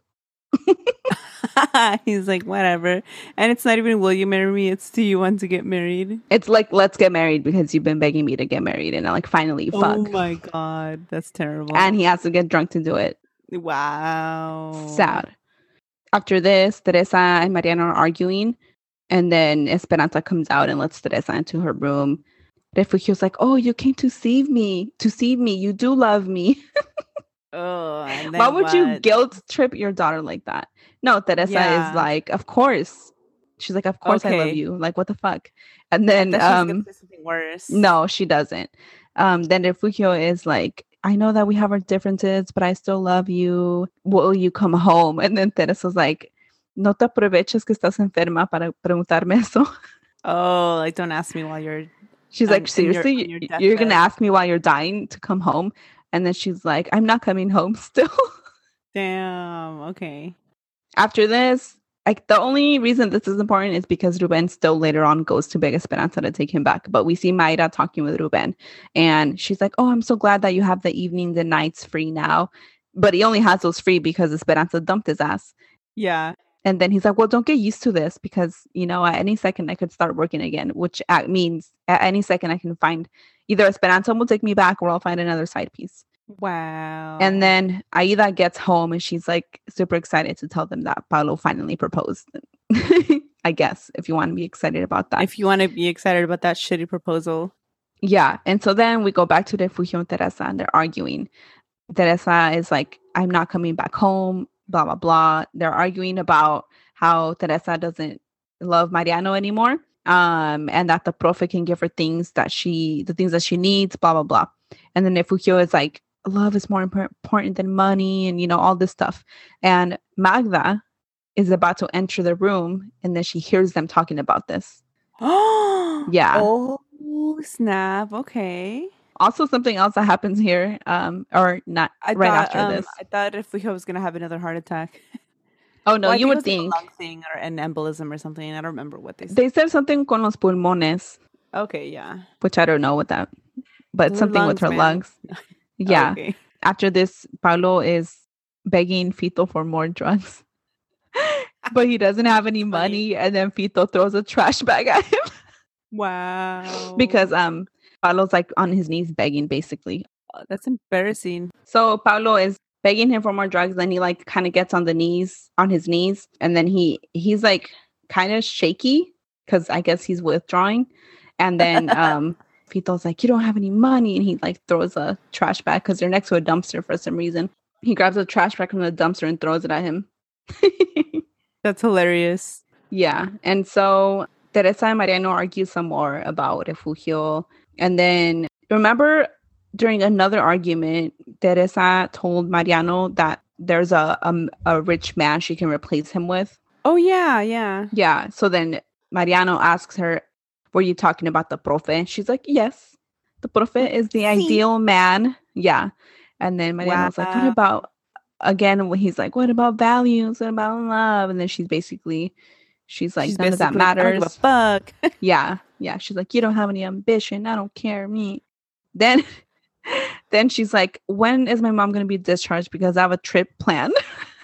he's like, whatever. And it's not even, will you marry me? It's, do you want to get married? It's like, let's get married because you've been begging me to get married. And I like, finally, fuck. Oh my God. That's terrible. And he has to get drunk to do it. Wow. Sad. After this, Teresa and Mariano are arguing. And then Esperanza comes out and lets Teresa into her room. Refugio's like, oh, you came to save me. You do love me. Oh, why would you guilt trip your daughter like that? No, Teresa is like, of course She's like, of course I love you. Like, what the fuck? And then she's gonna say something worse. No, she doesn't. Then Refugio is like, I know that we have our differences, but I still love you. Will you come home? And then Teresa's like, no te aproveches que estás enferma para preguntarme eso. Oh, like, don't ask me while you're... She's like, seriously? You're going to ask me while you're dying to come home? And then she's like, I'm not coming home still. Damn, okay. After this, like, the only reason this is important is because Ruben still later on goes to Big Esperanza to take him back. But we see Mayra talking with Ruben. And she's like, oh, I'm so glad that you have the evenings and nights free now. But he only has those free because Esperanza dumped his ass. Yeah. And then he's like, well, don't get used to this because, you know, at any second I could start working again, which means at any second I can find either Esperanza will take me back or I'll find another side piece. Wow. And then Aida gets home and she's like super excited to tell them that Paulo finally proposed. I guess, if you want to be excited about that. If you want to be excited about that shitty proposal. Yeah. And so then we go back to Refugio and Teresa and they're arguing. Teresa is like, I'm not coming back home, blah, blah, blah. They're arguing about how Teresa doesn't love Mariano anymore. And that the profe can give her the things that she needs, blah, blah, blah. And then Refugio is like, love is more important than money and, you know, all this stuff. And Magda is about to enter the room and then she hears them talking about this. Yeah. Oh, snap. Okay. Also, something else that happens here, or not after this. I thought Refugio was going to have another heart attack. Oh, no, you would think. Like a lung thing or an embolism or something. I don't remember what they said. They said something con los pulmones. Okay, yeah. Which I don't know what that, but something lungs, with her lungs. Yeah. Okay. After this, Paulo is begging Fito for more drugs. But he doesn't have any money. And then Fito throws a trash bag at him. Wow. Because Paulo's like on his knees begging, basically. Oh, that's embarrassing. So Paulo is begging him for more drugs. Then he like kind of gets on his knees. And then he's like kind of shaky because I guess he's withdrawing. And then Fito's like, you don't have any money. And he like throws a trash bag because they're next to a dumpster for some reason. He grabs a trash bag from the dumpster and throws it at him. That's hilarious. Yeah. And so Teresa and Mariano argue some more about Refugio. And then remember during another argument, Teresa told Mariano that there's a rich man she can replace him with. Oh, yeah, yeah. Yeah. So then Mariano asks her, were you talking about the profe? She's like, yes. The profe is the ideal man. Yeah. And then Mariano's like, what about, again, he's like, what about values? What about love? And then she's like, none of that matters. I don't give a fuck. Yeah. Yeah. She's like, you don't have any ambition. I don't care. Me. Then she's like, when is my mom going to be discharged? Because I have a trip planned.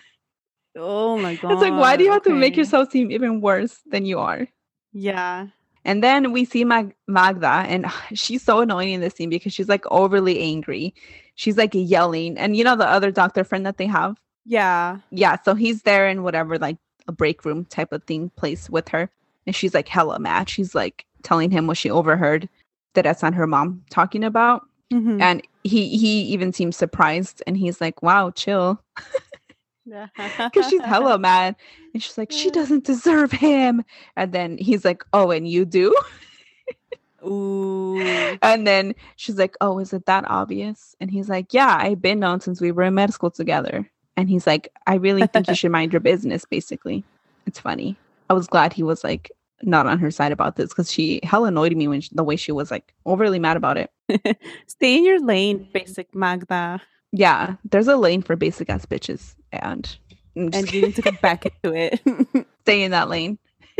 Oh my God. It's like, why do you have to make yourself seem even worse than you are? Yeah. And then we see Magda, and she's so annoying in this scene because she's like overly angry. She's like yelling. And you know the other doctor friend that they have? Yeah. Yeah. So he's there in whatever, like a break room type of thing place with her. And she's like hella mad. She's like telling him what she overheard that that's not her mom talking about. Mm-hmm. And he even seems surprised. And he's like, wow, chill. Because she's hella mad. And she's like, she doesn't deserve him. And then he's like, oh, and you do? Ooh. And then she's like, oh, is it that obvious? And he's like, yeah, I've been known since we were in med school together. And he's like, I really think you should mind your business, basically. It's funny. I was glad he was like not on her side about this because she hella annoyed me when the way she was like overly mad about it. Stay in your lane, basic Magda. Yeah, there's a lane for basic ass bitches. And you need to get back into it. Stay in that lane.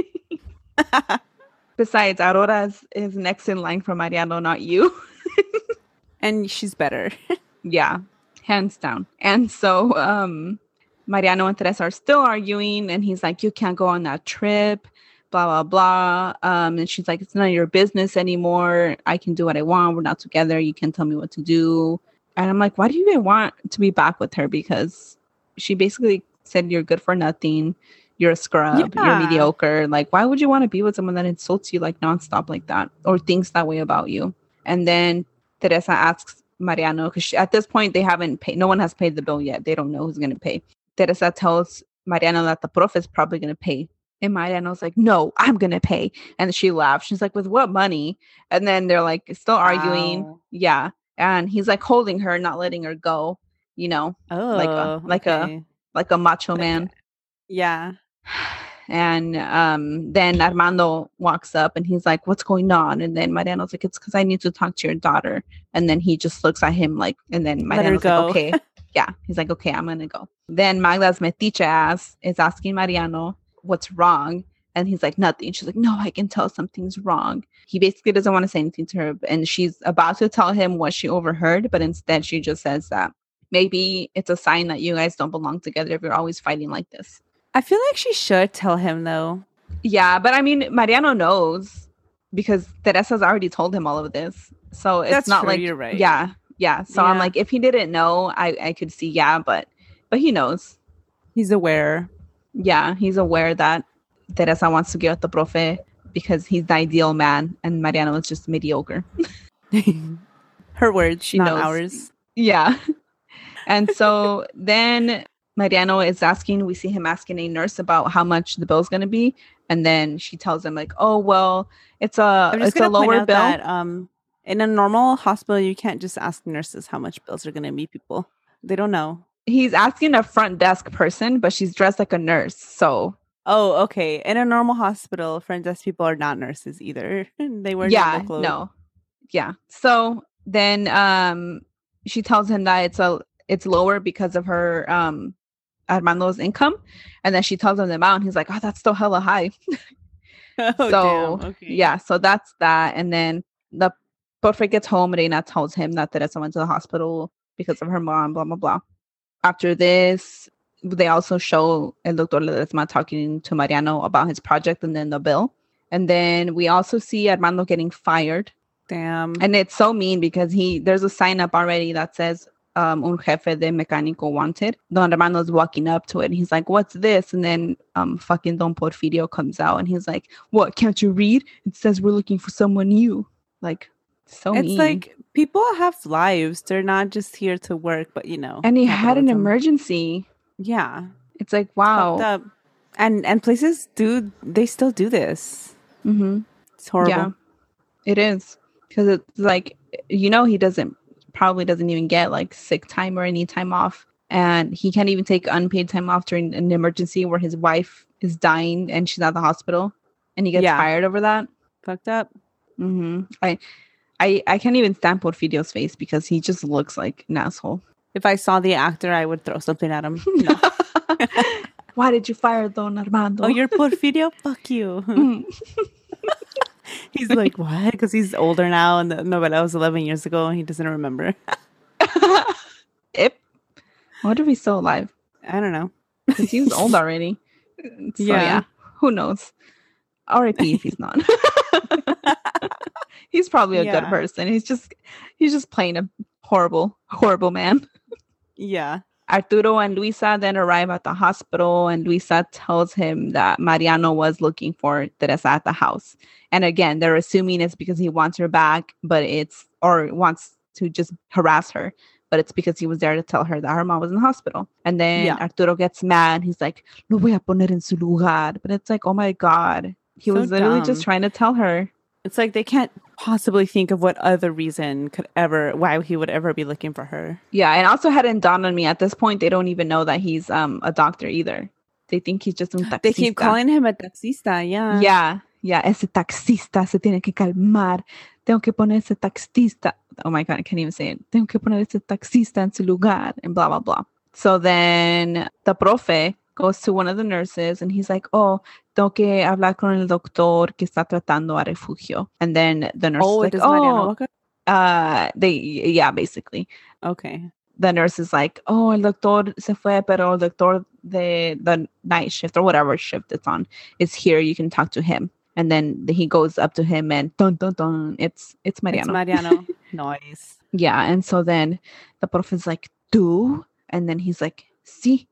Besides, Aurora is next in line for Mariano, not you. And she's better. Yeah, hands down. And so Mariano and Teresa are still arguing, and he's like, you can't go on that trip, blah, blah, blah. And she's like, it's none of your business anymore. I can do what I want. We're not together. You can't tell me what to do. And I'm like, why do you even want to be back with her? Because she basically said you're good for nothing. You're a scrub. Yeah. You're mediocre. Like, why would you want to be with someone that insults you like nonstop like that or thinks that way about you? And then Teresa asks Mariano, because at this point they haven't paid. No one has paid the bill yet. They don't know who's going to pay. Teresa tells Mariano that the profe is probably going to pay And Mariano's like, no, I'm going to pay. And she laughs. She's like, with what money? And then they're like still arguing. Yeah. And he's like holding her, not letting her go, you know, like a macho man. Yeah. And then Armando walks up and he's like, what's going on? And then Mariano's like, it's because I need to talk to your daughter. And then he just looks at him like, and then Mariano's like, okay. Yeah. He's like, okay, I'm going to go. Then Magda's metiche ass is asking Mariano what's wrong. And he's like, nothing. She's like, no, I can tell something's wrong. He basically doesn't want to say anything to her. And she's about to tell him what she overheard. But instead, she just says that maybe it's a sign that you guys don't belong together if you're always fighting like this. I feel like she should tell him, though. Yeah, but I mean, Mariano knows because Teresa's already told him all of this. So it's not like, you're right. Yeah. So I'm like, if he didn't know, I could see, but he knows. He's aware. Yeah, he's aware that Teresa wants to get at the profe because he's the ideal man and Mariano is just mediocre. Her words, she not knows. Ours. Yeah. And so then Mariano is asking, we see him asking a nurse about how much the bill's going to be. And then she tells him like, oh, well, it's a lower bill. That, in a normal hospital, you can't just ask nurses how much bills are going to be, people. They don't know. He's asking a front desk person, but she's dressed like a nurse. So. Oh, okay. In a normal hospital, front desk people are not nurses either. They wear normal clothes. No. Yeah. So then she tells him that it's lower because of her Armando's income. And then she tells him the amount. He's like, oh, that's still hella high. Damn. Okay. Yeah. So that's that. And then the profe gets home. Reina tells him that Teresa went to the hospital because of her mom, blah, blah, blah. After this, they also show El Doctor Ledesma talking to Mariano about his project and then the bill. And then we also see Armando getting fired. Damn. And it's so mean because there's a sign up already that says un jefe de mecánico wanted. Don Armando's walking up to it and he's like, what's this? And then fucking Don Porfirio comes out and he's like, what, can't you read? It says we're looking for someone new. Like, so it's mean. Like people have lives. They're not just here to work, but And he had an emergency. Yeah. It's like, wow. And places they still do this. Mm-hmm. It's horrible. Yeah, it is. Because it's like, he probably doesn't even get like sick time or any time off. And he can't even take unpaid time off during an emergency where his wife is dying and she's at the hospital. And he gets fired over that. Fucked up. Mm-hmm. I can't even stand Porfirio's face because he just looks like an asshole. If I saw the actor, I would throw something at him. No. Why did you fire Don Armando? Oh, you're Porfirio? Fuck you. He's like, what? Because he's older now, and the novela was 11 years ago, and he doesn't remember. What if he's still alive? I don't know. Because he was old already. So, yeah. Who knows? R.I.P. if he's not. He's probably a good person. He's just playing a horrible, horrible man. Yeah. Arturo and Luisa then arrive at the hospital, and Luisa tells him that Mariano was looking for Teresa at the house. And again, they're assuming it's because he wants her back, or wants to just harass her. But it's because he was there to tell her that her mom was in the hospital. And then Arturo gets mad. He's like, lo voy a poner en su lugar. But it's like, oh my God. He was literally just trying to tell her. It's like they can't possibly think of what other reason why he would ever be looking for her. Yeah, and also hadn't dawned on me at this point. They don't even know that he's a doctor either. They think he's just un taxista. They keep calling him a taxista, yeah. Yeah, ese taxista se tiene que calmar. Tengo que poner ese taxista. Oh my God, I can't even say it. Tengo que poner ese taxista en su lugar, and blah, blah, blah. So then the profe goes to one of the nurses and he's like, oh, tengo que hablar con el doctor que está tratando a refugio. And then the nurse is like, basically. Okay. The nurse is like, oh, el doctor se fue, pero el doctor de the night shift or whatever shift it's on is here. You can talk to him. And then he goes up to him and dun, dun, dun. It's Mariano. It's Mariano. Nice. Yeah. And so then the prof is like, tú? And then he's like, sí.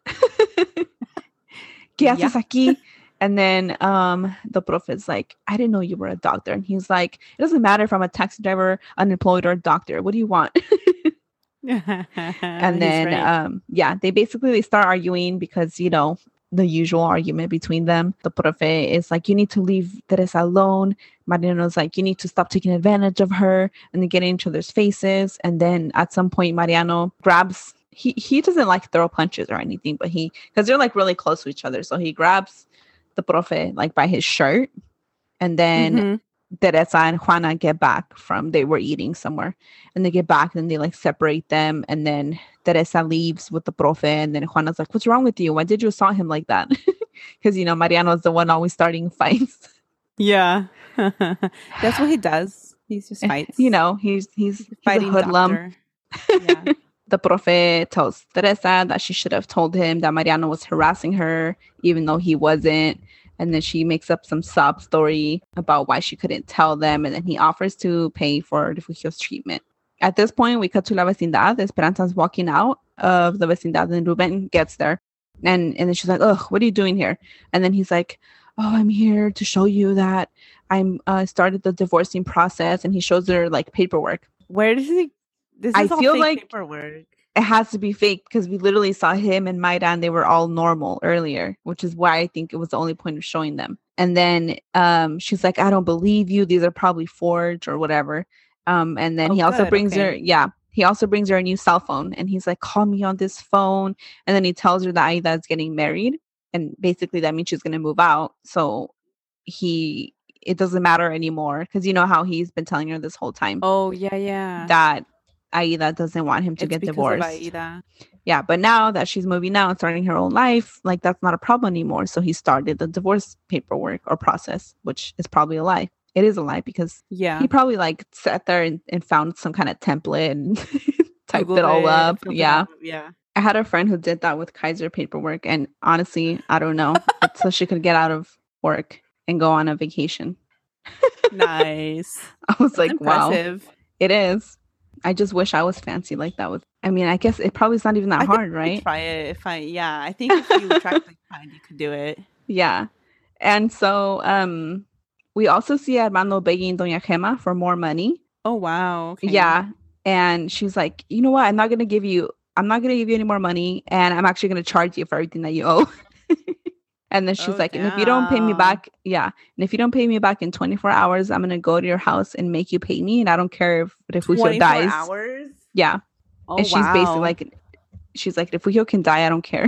¿Qué haces aquí? And then the prof is like, I didn't know you were a doctor. And he's like, it doesn't matter if I'm a taxi driver, unemployed, or a doctor. What do you want? And then, they start arguing because, the usual argument between them. The profe is like, you need to leave Teresa alone. Mariano's like, you need to stop taking advantage of her. And they get in each other's faces. And then at some point, Mariano grabs, he doesn't like throw punches or anything, but because they're like really close to each other. So he grabs the profe like by his shirt. And then Teresa and Juana get back they were eating somewhere. And they get back and they like separate them. And then Teresa leaves with the profe. And then Juana's like, what's wrong with you? Why did you assault him like that? Because, Mariano's the one always starting fights. Yeah. That's what he does. He just fights. He's fighting a hoodlum. Yeah. The profe tells Teresa that she should have told him that Mariano was harassing her, even though he wasn't. And then she makes up some sob story about why she couldn't tell them. And then he offers to pay for Refugio's treatment. At this point, we cut to La Vecindad. Esperanza's walking out of the Vecindad and Ruben gets there. And then she's like, ugh, what are you doing here? And then he's like, oh, I'm here to show you that I'm started the divorcing process. And he shows her like paperwork. Where does he? I feel like paperwork. It has to be fake because we literally saw him and Mayra and they were all normal earlier, which is why I think it was the only point of showing them. And then she's like, I don't believe you. These are probably forged or whatever. And then he also brings her. Yeah. He also brings her a new cell phone and he's like, call me on this phone. And then he tells her that Aida is getting married. And basically that means she's going to move out. So it doesn't matter anymore because you know how he's been telling her this whole time. Oh, yeah, yeah. That Aida doesn't want him to get divorced. Yeah, but now that she's moving out and starting her own life, like that's not a problem anymore. So he started the divorce paperwork or process, which is probably a lie. It is a lie because he probably like sat there and found some kind of template and typed it all up. Yeah. Yeah. I had a friend who did that with Kaiser paperwork. And honestly, I don't know. It's so she could get out of work and go on a vacation. Nice. I was like, impressive. Wow. It is. I just wish I was fancy like that. I guess it probably is not even that hard, right? Try it I think if you try to find, you could do it. Yeah. And so we also see Armando begging Doña Gema for more money. Oh, wow. Okay. Yeah. And she's like, you know what? I'm not going to give you any more money. And I'm actually going to charge you for everything that you owe. And then she's like, and if you don't pay me back, and if you don't pay me back in 24 hours, I'm going to go to your house and make you pay me. And I don't care if Refugio dies. 24 hours? Yeah. Oh, and she's basically like, if Refugio can die, I don't care.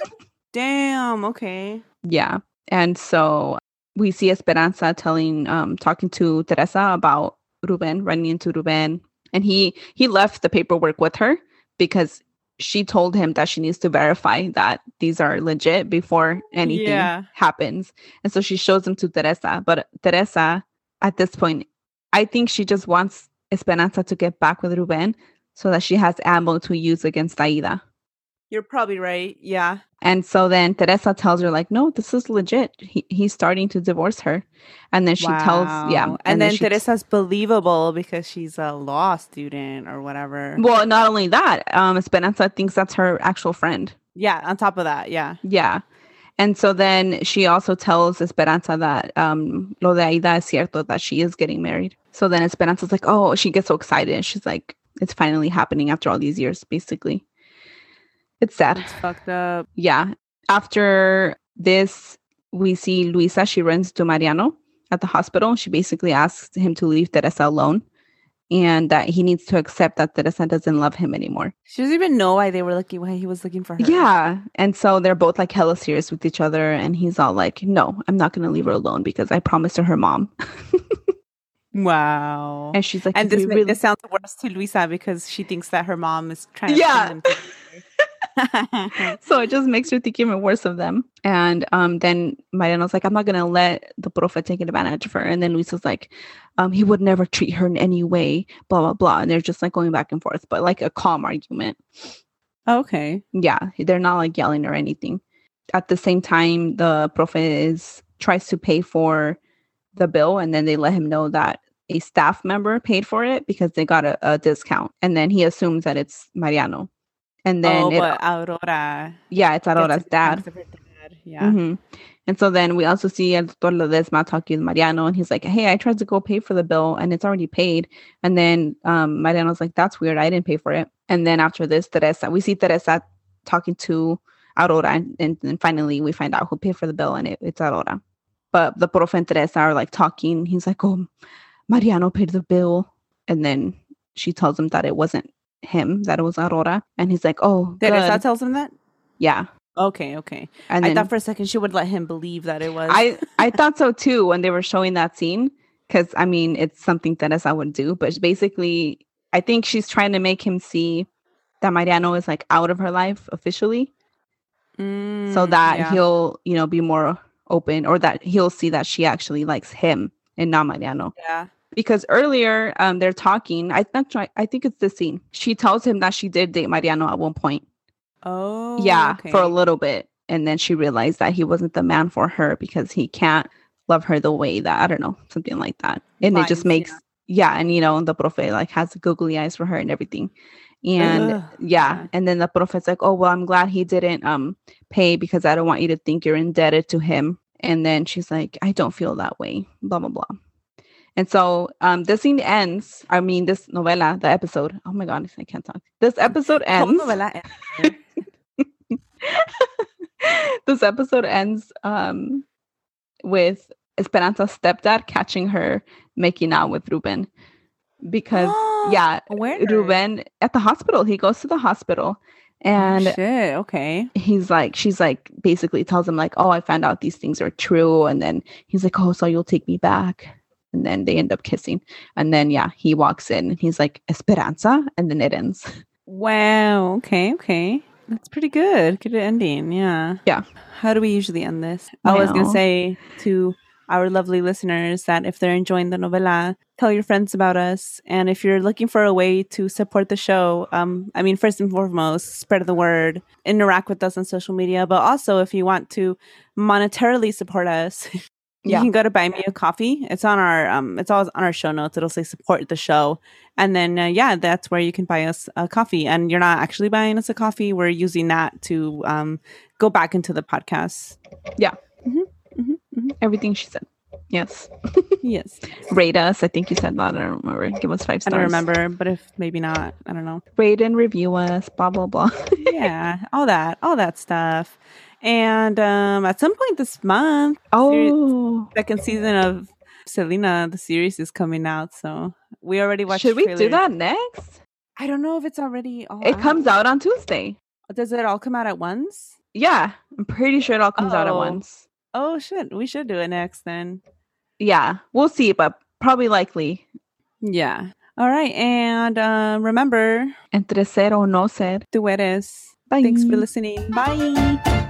Damn. Okay. Yeah. And so we see Esperanza talking to Teresa about Ruben, running into Ruben. And he left the paperwork with her because she told him that she needs to verify that these are legit before anything happens. And so she shows them to Teresa. But Teresa, at this point, I think she just wants Esperanza to get back with Ruben so that she has ammo to use against Aida. You're probably right. Yeah. And so then Teresa tells her, like, no, this is legit. He's starting to divorce her. And then she tells, And then Teresa's believable because she's a law student or whatever. Well, not only that, Esperanza thinks that's her actual friend. Yeah, on top of that, yeah. Yeah. And so then she also tells Esperanza that lo de Aida es cierto, that she is getting married. So then Esperanza's like, oh, she gets so excited. She's like, it's finally happening after all these years, basically. It's sad. It's fucked up. Yeah. After this, we see Luisa. She runs to Mariano at the hospital. She basically asks him to leave Teresa alone and that he needs to accept that Teresa doesn't love him anymore. She doesn't even know why he was looking for her. Yeah. And so they're both like hella serious with each other. And he's all like, no, I'm not going to leave her alone because I promised her mom. Wow. And she's like, and this sounds worse to Luisa because she thinks that her mom is trying to them together. So it just makes her think even worse of them. And then Mariano's like, I'm not gonna let the profe take advantage of her. And then Luisa's like, he would never treat her in any way, blah blah blah. And they're just like going back and forth, but like a calm argument. Okay. Yeah, they're not like yelling or anything. At the same time, the profe tries to pay for the bill, and then they let him know that a staff member paid for it because they got a discount. And then he assumes that it's Mariano. And then but Aurora. Yeah, it's Aurora's dad. Yeah. Mm-hmm. And so then we also see El Doctor Ledesma talking to Mariano, and he's like, hey, I tried to go pay for the bill and it's already paid. And then Mariano's like, that's weird. I didn't pay for it. And then after this, we see Teresa talking to Aurora. And then finally we find out who paid for the bill, and it's Aurora. But the profe and Teresa are like talking. He's like, oh, Mariano paid the bill. And then she tells him that it wasn't him, that it was Aurora. And he's like, oh, Teresa tells him that? Yeah. Okay. And I thought for a second she would let him believe that it was. I thought so too when they were showing that scene. Because, I mean, it's something Teresa would do. But basically, I think she's trying to make him see that Mariano is like out of her life officially. So that he'll, be more open, or that he'll see that she actually likes him and not Mariano. Yeah. Because earlier they're talking. I think it's this scene. She tells him that she did date Mariano at one point. Oh. Yeah, okay. For a little bit. And then she realized that he wasn't the man for her because he can't love her the way that, I don't know, something like that. And it just makes, and the profe like has googly eyes for her and everything. And and then the profe's like, oh, well, I'm glad he didn't pay because I don't want you to think you're indebted to him. And then she's like, I don't feel that way, blah, blah, blah. And so the scene ends. I mean, this novela, the episode. Oh my God, I can't talk. This episode ends. This episode ends with Esperanza's stepdad catching her making out with Ruben. Because, where? Ruben at the hospital. He goes to the hospital. And okay. She's like, basically tells him like, oh, I found out these things are true. And then he's like, oh, so you'll take me back. And then they end up kissing. And then, he walks in and he's like, Esperanza. And then it ends. Wow. Okay. That's pretty good. Good ending. Yeah. Yeah. How do we usually end this? I was going to say to our lovely listeners that if they're enjoying the novela, tell your friends about us. And if you're looking for a way to support the show, first and foremost, spread the word, interact with us on social media. But also, if you want to monetarily support us, you can go to Buy Me a Coffee. It's on our it's all on our show notes. It'll say support the show. And then that's where you can buy us a coffee. And you're not actually buying us a coffee. We're using that to go back into the podcast. Yeah. Everything she said. Yes. Yes. Rate us. I think you said that. I don't remember. Give us 5 stars. I don't remember, but if maybe not, I don't know. Rate and review us. Blah blah blah. Yeah, all that stuff. And at some point this month, second season of Selena, the series is coming out. So we already watched. Should we do that next? I don't know if it's already all It comes out on Tuesday. Does it all come out at once? Yeah, I'm pretty sure it all comes out at once. Oh, shit. We should do it next then. Yeah, we'll see, but probably likely. Yeah. All right. And remember, entre ser o no ser, tú eres. Bye. Thanks for listening. Bye.